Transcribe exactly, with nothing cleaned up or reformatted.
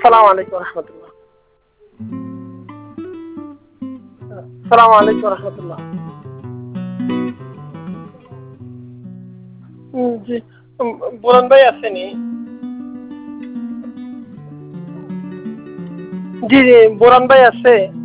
সালাম আলাইকুম রহমতুল্লাহ। সালাম আলাইকুম রহমতুল্লাহ। জি, বোরন ভাই আসেনি? জি জি, বোরন ভাই আছে?